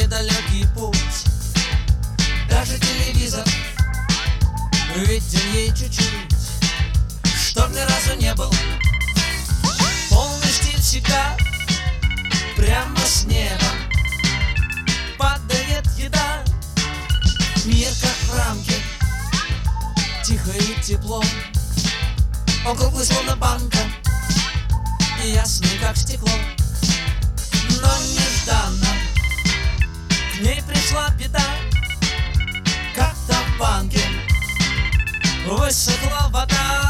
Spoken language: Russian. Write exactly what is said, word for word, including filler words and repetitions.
недалекий путь. Даже телевизор виден ей чуть-чуть, чтоб ни разу не был полный штиль. Всегда прямо с неба падает еда. Мир как в рамке, тихо и тепло. Он круглый, словно банка, и ясный, как стекло. Но нежданно к ней пришла беда. Как-то в банке высохла вода.